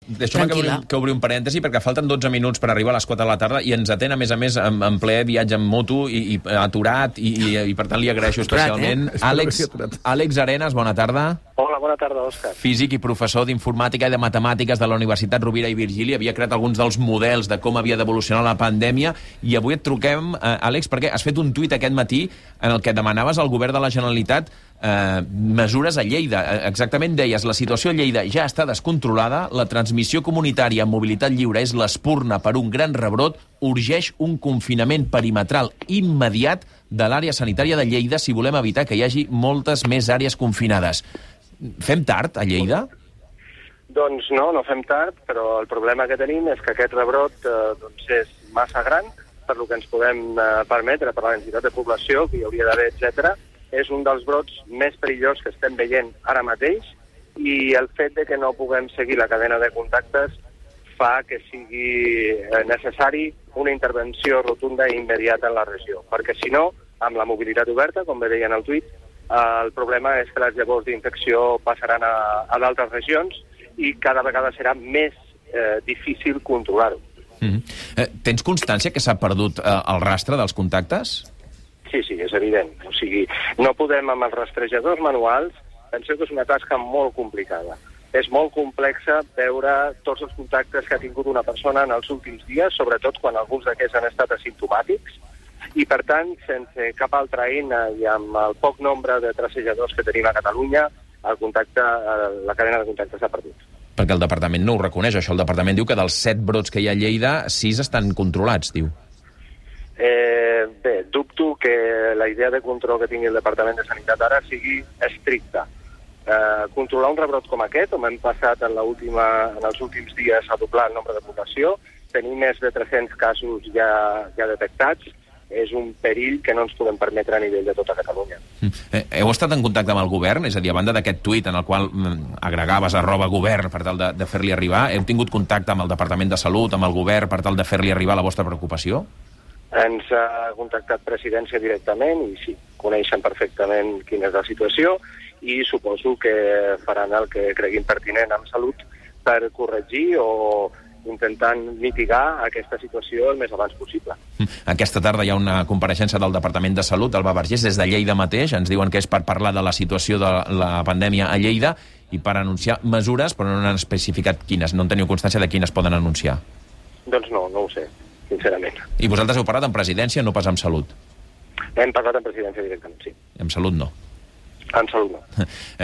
deixa'm que obri un parèntesi, perquè falten 12 minuts per arribar a les 4 de la tarda i ens atén, a més, en ple viatge en moto i aturat, i per tant li agraeixo especialment. Àlex Arenas, bona tarda. Hola, bona tarda, Òscar. Físic i professor d'informàtica i de matemàtiques de la Universitat Rovira i Virgili. Havia creat alguns dels models de com havia d'evolucionar la pandèmia i avui et truquem, Àlex, perquè has fet un tuit aquest matí en el que demanaves al govern de la Generalitat mesures a Lleida. Exactament deies, la situació a Lleida ja està descontrolada, la transmissió comunitària en mobilitat lliure és l'espurna per un gran rebrot, urgeix un confinament perimetral immediat de l'àrea sanitària de Lleida si volem evitar que hi hagi moltes més àrees confinades. Fem tard a Lleida? Doncs no fem tard, però el problema que tenim és que aquest rebrot és massa gran per lo que ens podem permetre, per la densitat de població que hi hauria d'haver, etc. És un dels brots més perillosos que estem veient ara mateix i el fet de que no puguem seguir la cadena de contactes fa que sigui necessari una intervenció rotunda i immediata en la regió, perquè si no, amb la mobilitat oberta, com bé deia en el tuit, el problema és que les llavors d'infecció passaran a d'altres regions i cada vegada serà més difícil controlar-ho. Tens constància que s'ha perdut el rastre dels contactes? Sí, és evident. O sigui, no podem amb els rastrejadors manuals, penseu que és una tasca molt complicada. És molt complexa veure tots els contactes que ha tingut una persona en els últims dies, sobretot quan alguns d'aquests han estat asimptomàtics, i per tant, sense cap altra eina i amb el poc nombre de tracejadors que tenim a Catalunya, la cadena de contactes s'ha perdut. Perquè el departament no ho reconeix, això. El departament diu que dels 7 brots que hi ha a Lleida, 6 estan controlats, diu. Bé, dubto que la idea de control que tingui el Departament de Sanitat ara sigui estricta. Controlar un rebrot com aquest, on hem passat en els últims dies a doblar el nombre de població, tenir més de 300 casos ja detectats, és un perill que no ens podem permetre a nivell de tota Catalunya. Heu estat en contacte amb el govern? És a dir, a banda d'aquest tuit en el qual agregaves @govern per tal de fer-li arribar, heu tingut contacte amb el Departament de Salut, amb el govern, per tal de fer-li arribar la vostra preocupació? Ens ha contactat Presidència directament i sí, coneixen perfectament quina és la situació i suposo que faran el que creguin pertinent amb Salut per corregir o intentant mitigar aquesta situació el més abans possible. Aquesta tarda hi ha una compareixença del Departament de Salut, Alba Vergés, des de Lleida mateix. Ens diuen que és per parlar de la situació de la pandèmia a Lleida i per anunciar mesures, però no han especificat quines. No en teniu constància de quines poden anunciar? Doncs no ho sé, sincerament. I vosaltres heu parlat amb Presidència, no pas amb Salut? Hem parlat amb Presidència directament, sí. Amb Salut no? Amb Salut no.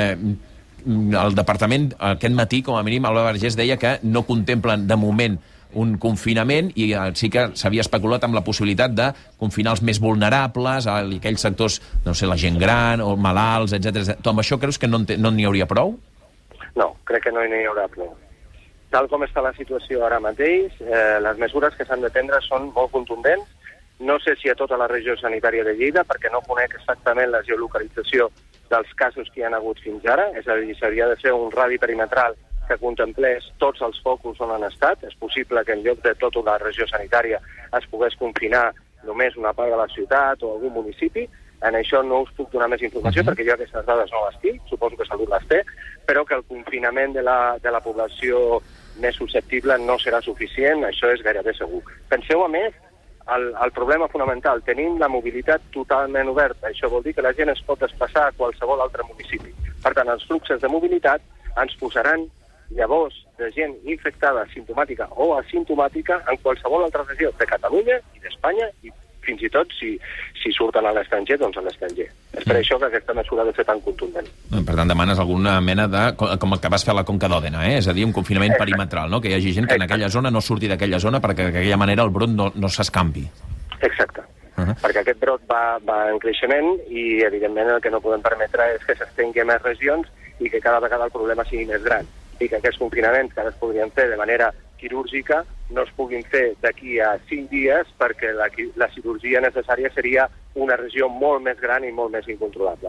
El departament, aquest matí, com a mínim, Alba Vergés deia que no contemplen de moment un confinament i sí que s'havia especulat amb la possibilitat de confinar els més vulnerables, aquells sectors, no sé, la gent gran o malalts, etc. Tu amb això creus que no n'hi hauria prou? No, crec que no n'hi haurà prou. Tal com està la situació ara mateix, les mesures que s'han de prendre són molt contundents. No sé si a tota la regió sanitària de Lleida, perquè no conec exactament la geolocalització dels casos que hi ha hagut fins ara, és a dir, s'havia de fer un radi perimetral que contemplés tots els focus on han estat. És possible que en lloc de tota la regió sanitària es pogués confinar només una part de la ciutat o algun municipi. En això no us puc donar més informació perquè jo aquestes dades no les tinc, suposo que Salut les té, però que el confinament de la població més susceptible no serà suficient, això és gairebé segur. Penseu, a més, el problema fonamental, tenim la mobilitat totalment oberta. Això vol dir que la gent es pot desplaçar a qualsevol altre municipi. Per tant, els fluxos de mobilitat ens posaran llavors de gent infectada, simptomàtica o asimptomàtica en qualsevol altra regió de Catalunya i d'Espanya i fins i tot si surten a l'estranger, doncs a l'estranger. És per això que aquesta mesura ha de ser tan contundent. Per tant, demanes alguna mena de... com el que vas fer a la Conca d'Òdena, és a dir, un confinament perimetral, no? Que hi hagi gent que en aquella zona no surti d'aquella zona perquè d'aquella manera el brot no s'escampi. Exacte. Perquè aquest brot va en creixement i, evidentment, el que no podem permetre és que s'estengui a més regions i que cada vegada el problema sigui més gran. I que aquests confinaments que ara es podrien fer de manera quirúrgica no es puguin fer d'aquí a 5 dies perquè la cirurgia necessària seria una regió molt més gran i molt més incontrolable.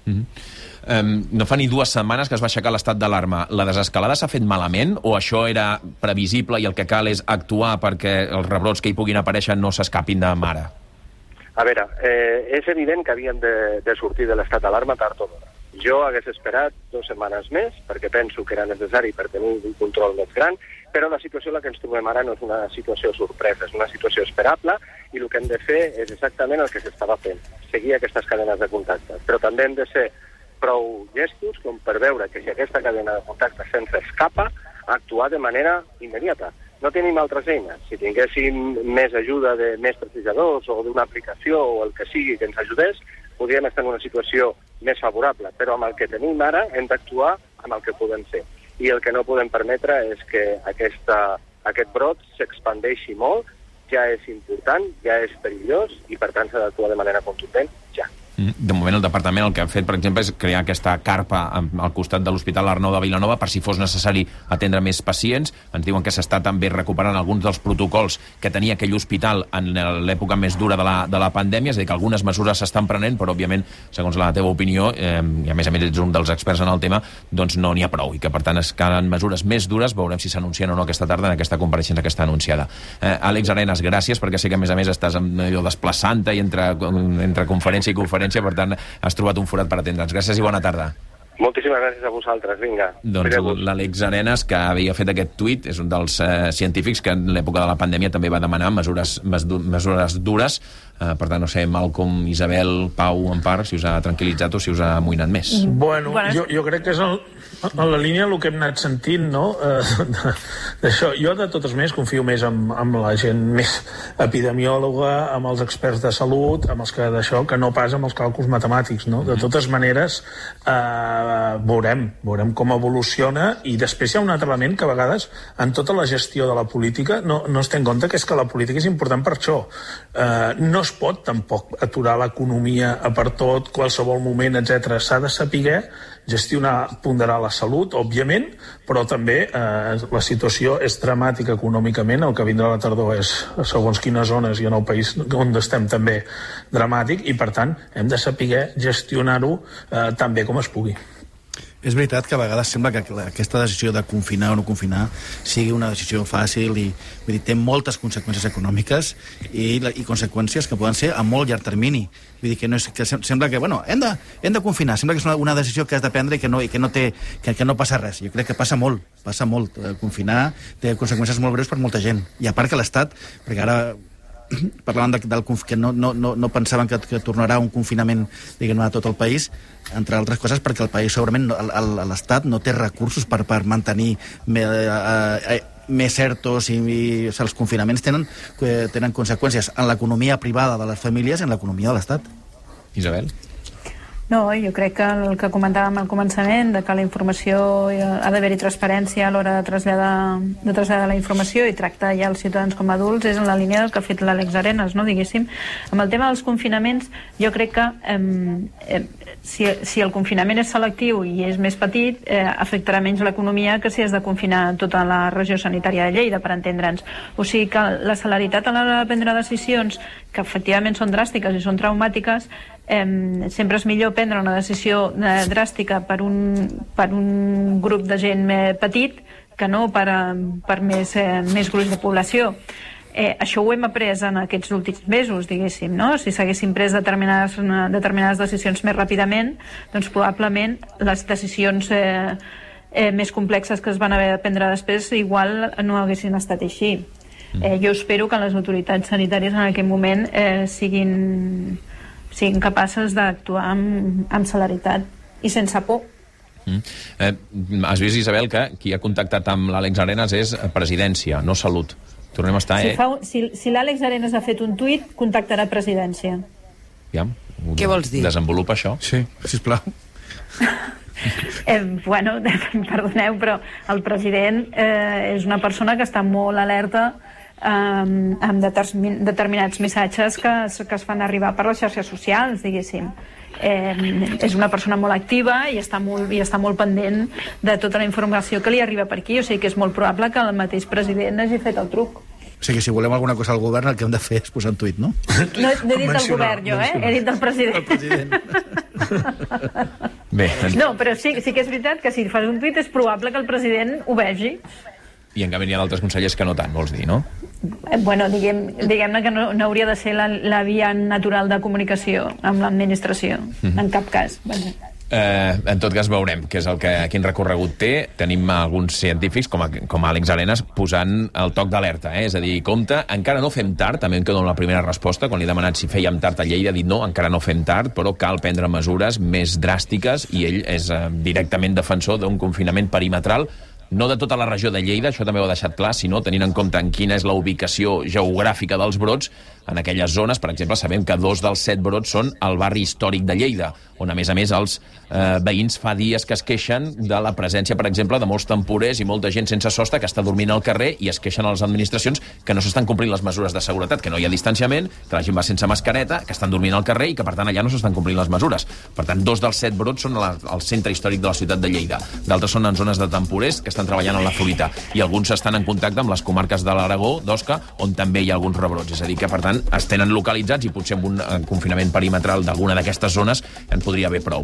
No fa ni 2 setmanes que es va aixecar l'estat d'alarma. La desescalada s'ha fet malament o això era previsible i el que cal és actuar perquè els rebrots que hi puguin aparèixer no s'escapin de mare? A veure, és evident que havíem de sortir de l'estat d'alarma tard o d'hora. Jo hagués esperat 2 setmanes més, perquè penso que era necessari per tenir un control més gran, però la situació en la que ens trobem ara no és una situació sorpresa, és una situació esperable, i el que hem de fer és exactament el que s'estava fent, seguir aquestes cadenes de contacte. Però també hem de ser prou llestos com per veure que si aquesta cadena de contacte se'ns escapa, actuar de manera immediata. No tenim altres eines. Si tinguéssim més ajuda de més precisadors o d'una aplicació o el que sigui que ens ajudés, podríem estar en una situació més favorable, però amb el que tenim ara hem d'actuar amb el que podem fer. I el que no podem permetre és que aquest brot s'expandeixi molt, ja és important, ja és perillós i per tant s'ha d'actuar de manera contundent ja. De moment el departament el que ha fet, per exemple, és crear aquesta carpa al costat de l'Hospital Arnau de Vilanova per si fos necessari atendre més pacients. Ens diuen que s'està també recuperant alguns dels protocols que tenia aquell hospital en l'època més dura de la pandèmia, és a dir, que algunes mesures s'estan prenent, però òbviament, segons la teva opinió, i a més ets un dels experts en el tema, doncs no n'hi ha prou, i que per tant es calen mesures més dures. Veurem si s'anuncien o no aquesta tarda en aquesta compareixença que està anunciada. Àlex Arenas, gràcies, perquè sé que a més estàs desplaçant-te i entre conferència i conferència, per tant, has trobat un forat per atendre'ns. Gràcies i bona tarda. Moltíssimes gràcies a vosaltres, vinga. Doncs l'Àlex Arenas, que havia fet aquest tuit, és un dels científics que en l'època de la pandèmia també va demanar mesures dures. Per tant, no sé, Malcolm, Isabel, Pau, Empar, si us ha tranquil·litzat o si us ha amoïnat més. Bueno, jo crec que és en la línia del que hem anat sentint, no? D'això. Jo, de totes maneres, confio més amb la gent més epidemiòloga, amb els experts de salut, amb els que d'això, que no pas amb els càlculs matemàtics, no? De totes maneres, veurem com evoluciona, i després hi ha un altre element que a vegades en tota la gestió de la política no es té en compte, que és que la política és important per això. No es pot tampoc aturar l'economia per tot, qualsevol moment, etc. S'ha de saber gestionar, ponderar la salut, òbviament, però també la situació és dramàtica econòmicament. El que vindrà a la tardor és, segons quines zones i en el país on estem, també dramàtic, i per tant hem de saber gestionar-ho tan bé com es pugui. És veritat que a vegades sembla que aquesta decisió de confinar o no confinar sigui una decisió fàcil i vull dir, té moltes conseqüències econòmiques i conseqüències que poden ser a molt llarg termini. Vull dir que, sembla que, bueno, hem de confinar, sembla que és una decisió que has de prendre i que no passa res. Jo crec que passa molt. Confinar té conseqüències molt greus per molta gent. I a part que l'Estat, perquè ara parlaven que no pensaven que tornarà un confinament, diguem-ne, a tot el país, entre altres coses perquè el país segurament l'Estat no té recursos per mantenir més certos i els confinaments tenen conseqüències en l'economia privada de les famílies i en l'economia de l'Estat. Isabel? No, jo crec que el que comentàvem al començament, de que la informació ha d'haver-hi transparència a l'hora de traslladar la informació i tractar ja els ciutadans com a adults, és en la línia del que ha fet l'Àlex Arenas, no, diguéssim. Amb el tema dels confinaments, jo crec que si el confinament és selectiu i és més petit, afectarà menys l'economia que si has de confinar tota la regió sanitària de Lleida, per entendre'ns. O sigui que la celeritat a l'hora de prendre decisions que efectivament són dràstiques i són traumàtiques, sempre és millor prendre una decisió dràstica per un grup de gent petit que no per més gruix de població. Això ho hem après en aquests últims mesos, diguéssim, no? Si s'haguessin pres determinades decisions més ràpidament, doncs probablement les decisions més complexes que es van haver de prendre després igual no haguessin estat així. Jo espero que les autoritats sanitàries en aquell moment siguin capaces d'actuar amb celeritat i sense por. Has vist, Isabel, que qui ha contactat amb l'Àlex Arenas és Presidència, no Salut. Tornem a estar... Si l'Àlex Arenas ha fet un tuit, contactarà Presidència. Ja. Què vols dir? Desenvolupa això? Sí, sisplau. Bueno, perdoneu, però el president és una persona que està molt alerta amb determinats missatges que es fan arribar per les xarxes socials, diguéssim. És una persona molt activa i està molt pendent de tota la informació que li arriba per aquí, o sigui que és molt probable que el mateix president hagi fet el truc. O sigui que si volem alguna cosa al govern el que hem de fer és posar un tuit, no? No he dit del govern jo, he dit del president. El president. Bé. No, però sí que és veritat que si fas un tuit és probable que el president ho vegi. I en canvi hi ha d'altres consellers que no tant, vols dir, no? Bueno, diguem-ne que no hauria de ser la via natural de comunicació amb l'administració, en cap cas. En tot cas veurem què és quin recorregut té. Tenim alguns científics, com Àlex Arenas, posant el toc d'alerta, És a dir, compte, encara no fem tard, també em quedo amb la primera resposta, quan li he demanat si fèiem tard a Lleida, ha dit no, encara no fem tard, però cal prendre mesures més dràstiques, i ell és directament defensor d'un confinament perimetral, no de tota la regió de Lleida, això també ho ha deixat clar, sinó tenint en compte en quina és la ubicació geogràfica dels brots, en aquelles zones, per exemple, sabem que 2 dels 7 brots són al barri històric de Lleida, on, a més, els veïns fa dies que es queixen de la presència, per exemple, de molts temporers i molta gent sense sostre que està dormint al carrer, i es queixen a les administracions que no s'estan complint les mesures de seguretat, que no hi ha distanciament, que la gent va sense mascareta, que estan dormint al carrer i que, per tant, allà no s'estan complint les mesures. Per tant, 2 dels 7 brots són al centre històric de la ciutat de Lleida. D'altres són en zones de temporers que estan treballant en la fruita, i alguns estan en contacte amb les comarques de l'Aragó, d'Osca, on també hi ha alguns rebrots. És a dir, que, per tant, es tenen localitzats, i potser amb un confinament perimetral d'alguna d'aquestes zones en podria haver prou.